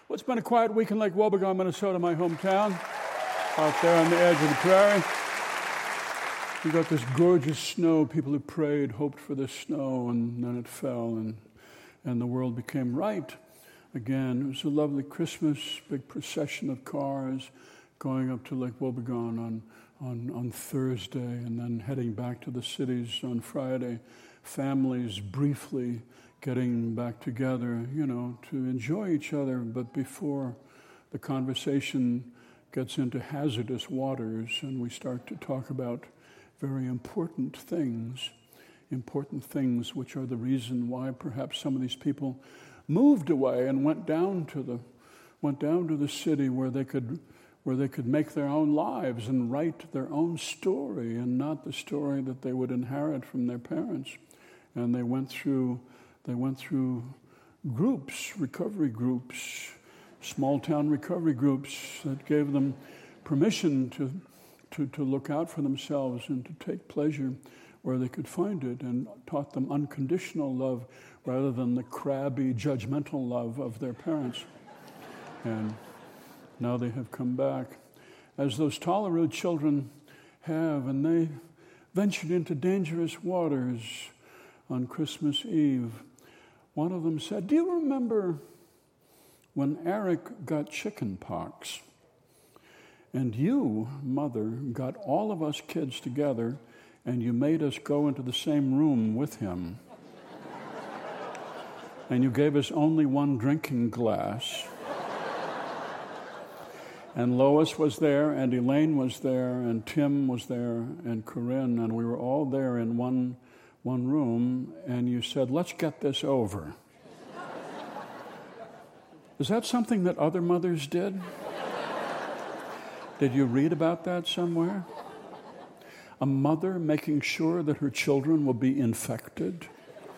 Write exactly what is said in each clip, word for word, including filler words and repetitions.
Well, it's been a quiet week in Lake Wobegon, Minnesota, my hometown, out there on the edge of the prairie. We got this gorgeous snow. People who prayed hoped for this snow, and then it fell, and and the world became right again. It was a lovely Christmas, big procession of cars going up to Lake Wobegon on, on, on Thursday, and then heading back to the cities on Friday. Families briefly getting back together, you know, to enjoy each other, but before the conversation gets into hazardous waters and we start to talk about very important things, important things which are the reason why perhaps some of these people moved away and went down to the went down to the city where they could where they could make their own lives and write their own story and not the story that they would inherit from their parents. And they went through They went through groups, recovery groups, small-town recovery groups that gave them permission to, to, to look out for themselves and to take pleasure where they could find it, and taught them unconditional love rather than the crabby, judgmental love of their parents. And now they have come back, as those Tallaroot children have, and they ventured into dangerous waters on Christmas Eve. One of them said, "Do you remember when Eric got chicken pox and you, Mother, got all of us kids together and you made us go into the same room with him? And you gave us only one drinking glass. And Lois was there, and Elaine was there, and Tim was there, and Corinne, and we were all there in one one room, and you said, 'Let's get this over.'" Is that something that other mothers did? Did you read about that somewhere? A mother making sure that her children will be infected?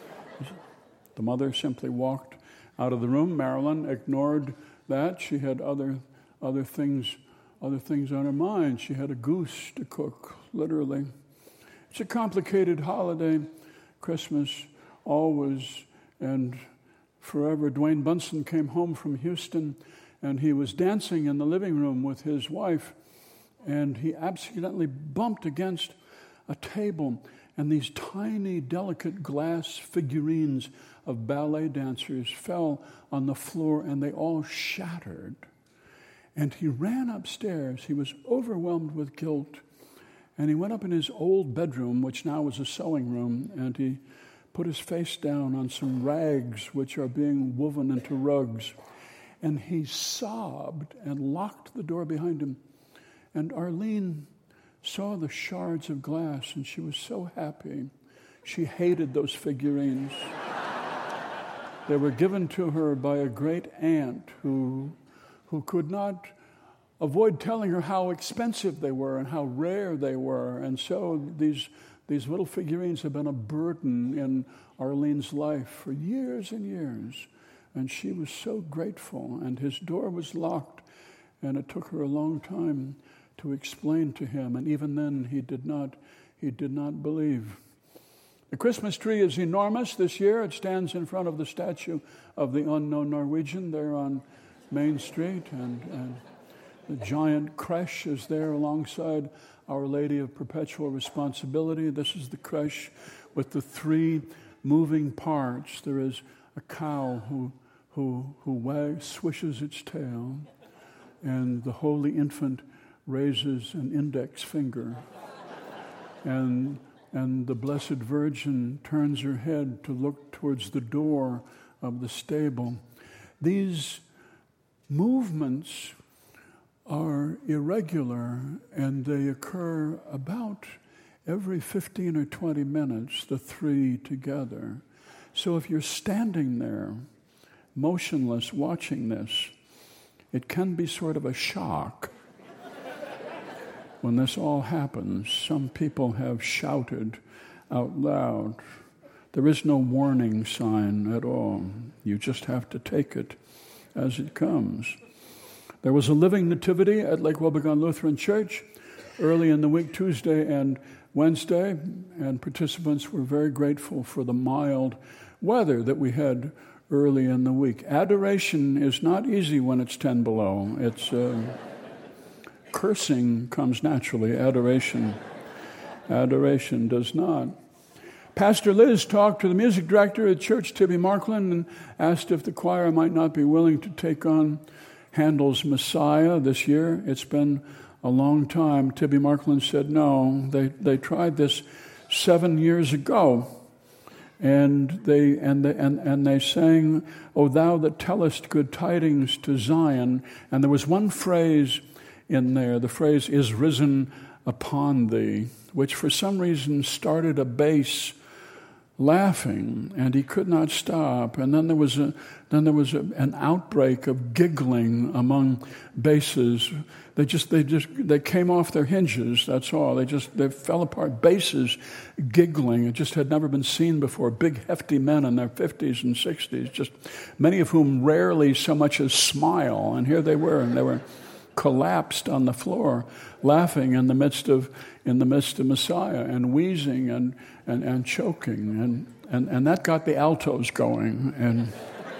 The mother simply walked out of the room. Marilyn ignored that. She had other other things, other things on her mind. She had a goose to cook, literally. It's a complicated holiday, Christmas, always and forever. Dwayne Bunson came home from Houston, and he was dancing in the living room with his wife, and he accidentally bumped against a table, and these tiny, delicate glass figurines of ballet dancers fell on the floor, and they all shattered. And he ran upstairs. He was overwhelmed with guilt. And he went up in his old bedroom, which now was a sewing room, and he put his face down on some rags which are being woven into rugs. And he sobbed and locked the door behind him. And Arlene saw the shards of glass, and she was so happy. She hated those figurines. They were given to her by a great aunt who, who could not avoid telling her how expensive they were and how rare they were. And so these these little figurines have been a burden in Arlene's life for years and years. And she was so grateful. And his door was locked, and it took her a long time to explain to him. And even then, he did not he did not believe. The Christmas tree is enormous this year. It stands in front of the statue of the unknown Norwegian there on Main Street, and, and the giant creche is there alongside Our Lady of Perpetual Responsibility. This is the creche with the three moving parts. There is a cow who who who wags, swishes its tail, and the Holy Infant raises an index finger, and and the Blessed Virgin turns her head to look towards the door of the stable. These movements are irregular, and they occur about every fifteen or twenty minutes, the three together. So if you're standing there, motionless, watching this, it can be sort of a shock when this all happens. Some people have shouted out loud. There is no warning sign at all. You just have to take it as it comes. There was a living nativity at Lake Wobegon Lutheran Church early in the week, Tuesday and Wednesday, and participants were very grateful for the mild weather that we had early in the week. Adoration is not easy when it's ten below. It's uh, cursing comes naturally. Adoration, adoration does not. Pastor Liz talked to the music director at church, Tibby Markland, and asked if the choir might not be willing to take on Handel's Messiah this year. It's been a long time. Tibby Markland said no. They they tried this seven years ago, and they and they, and and they sang, "O Thou that tellest good tidings to Zion," and there was one phrase in there. The phrase "is risen upon thee," which for some reason started a bass laughing, and he could not stop. And then there was a then there was a, an outbreak of giggling among basses. They just they just they came off their hinges. That's all. They just they fell apart. Basses giggling. It just had never been seen before. Big hefty men in their fifties and sixties, just many of whom rarely so much as smile. And here they were, and they were collapsed on the floor, laughing in the midst of in the midst of Messiah, and wheezing and and, and choking, and, and and that got the altos going. And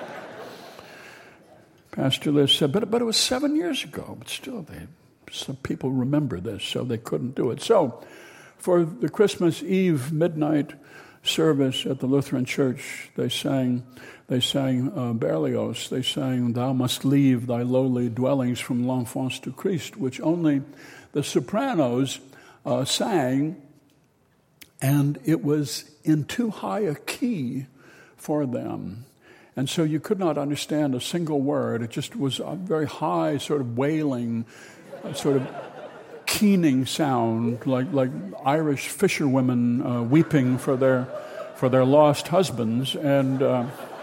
Pastor Liz said, but but it was seven years ago. But still, they some people remember this, so they couldn't do it. So, for the Christmas Eve midnight service at the Lutheran Church, they sang. They sang uh, Berlioz. They sang, "Thou must leave thy lowly dwellings from l'enfance to Christ," which only the sopranos uh, sang, and it was in too high a key for them. And so you could not understand a single word. It just was a very high, sort of wailing, uh, sort of keening sound, like like Irish fisherwomen uh, weeping for their for their lost husbands. And uh,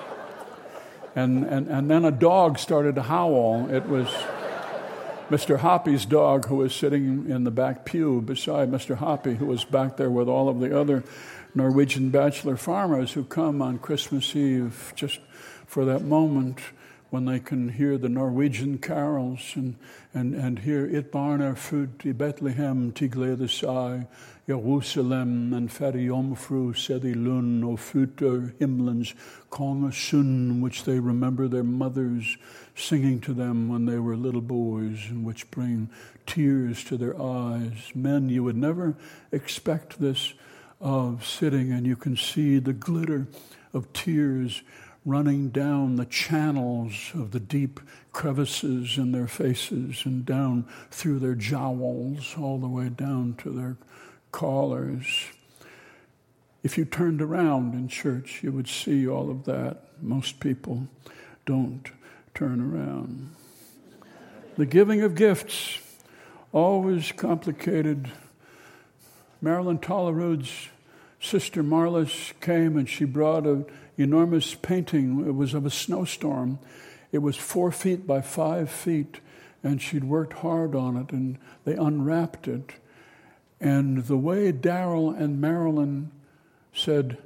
And, and and then a dog started to howl. It was Mister Hoppy's dog, who was sitting in the back pew beside Mister Hoppy, who was back there with all of the other Norwegian bachelor farmers who come on Christmas Eve just for that moment when they can hear the Norwegian carols and, and, and hear "It barn er født i Bethlehem til glæde sig, Jerusalem en fattig jomfru sed i lund og fødte himlens kongesøn," which they remember their mothers singing to them when they were little boys, and which bring tears to their eyes. Men, you would never expect this of sitting, and you can see the glitter of tears running down the channels of the deep crevices in their faces and down through their jowls all the way down to their collars. If you turned around in church, you would see all of that. Most people don't turn around. The giving of gifts, always complicated. Marilyn Tollerod's sister Marlis came, and she brought an enormous painting. It was of a snowstorm. It was four feet by five feet, and she'd worked hard on it, and they unwrapped it. And the way Daryl and Marilyn said,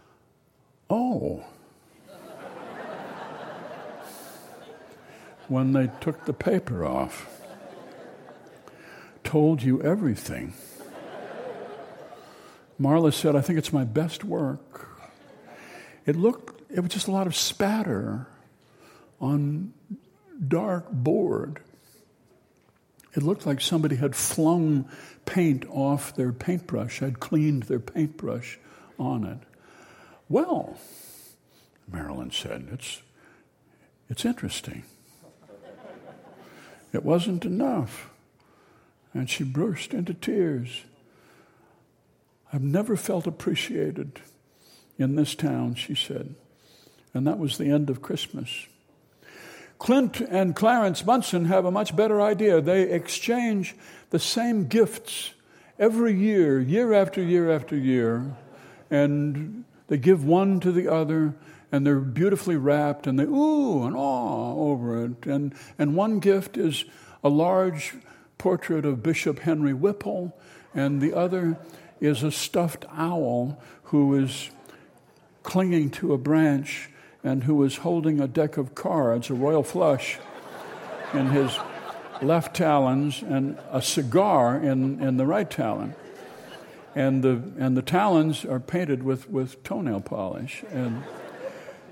"Oh," when they took the paper off, told you everything. Marla said, "I think it's my best work." It looked, it was just a lot of spatter on dark board. It looked like somebody had flung paint off their paintbrush, had cleaned their paintbrush on it. "Well," Marilyn said, it's it's interesting. It wasn't enough. And she burst into tears. "I've never felt appreciated in this town," she said. And that was the end of Christmas. Clint and Clarence Munson have a much better idea. They exchange the same gifts every year, year after year after year, and they give one to the other, and they're beautifully wrapped, and they ooh and awe over it. And, and one gift is a large portrait of Bishop Henry Whipple, and the other is a stuffed owl who is clinging to a branch and who is holding a deck of cards, a royal flush, in his left talons and a cigar in, in the right talon. And the and the talons are painted with, with toenail polish. And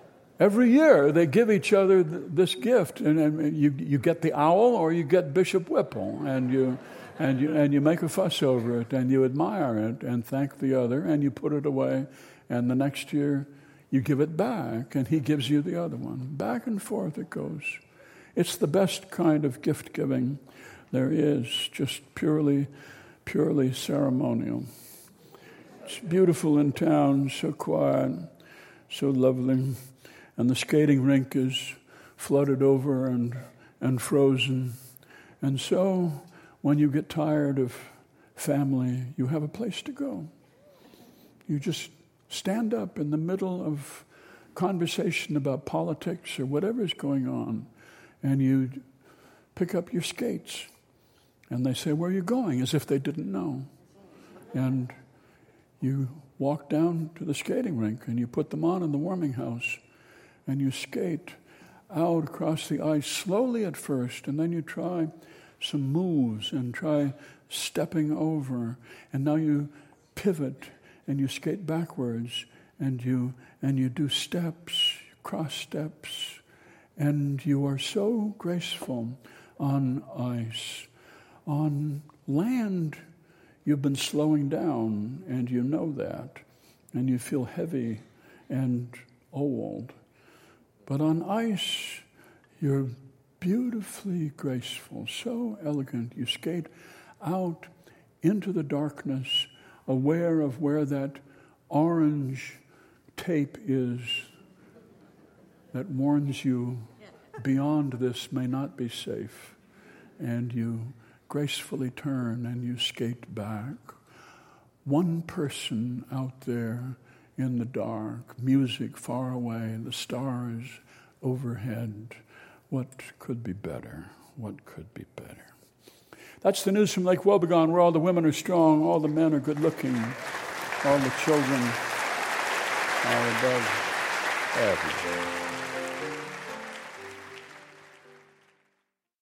every year they give each other th- this gift, and, and you you get the owl or you get Bishop Whipple, and you and you and you make a fuss over it, and you admire it, and thank the other, and you put it away, and the next year you give it back, and he gives you the other one. Back and forth it goes. It's the best kind of gift giving there is, just purely, purely ceremonial. It's beautiful in town, so quiet, so lovely, and the skating rink is flooded over and, and frozen. And so when you get tired of family, you have a place to go. You just stand up in the middle of conversation about politics or whatever is going on, and you pick up your skates, and they say, "Where are you going?" as if they didn't know. And you walk down to the skating rink, and you put them on in the warming house, and you skate out across the ice slowly at first, and then you try some moves and try stepping over, and now you pivot and you skate backwards, and you and you do steps, cross steps, and you are so graceful on ice. On land, you've been slowing down, and you know that, and you feel heavy and old. But on ice, you're beautifully graceful, so elegant. You skate out into the darkness, aware of where that orange tape is that warns you beyond this may not be safe. And you gracefully turn and you skate back. One person out there in the dark, music far away, the stars overhead. What could be better? What could be better? That's the news from Lake Wobegon, where all the women are strong, all the men are good looking, all the children are above average.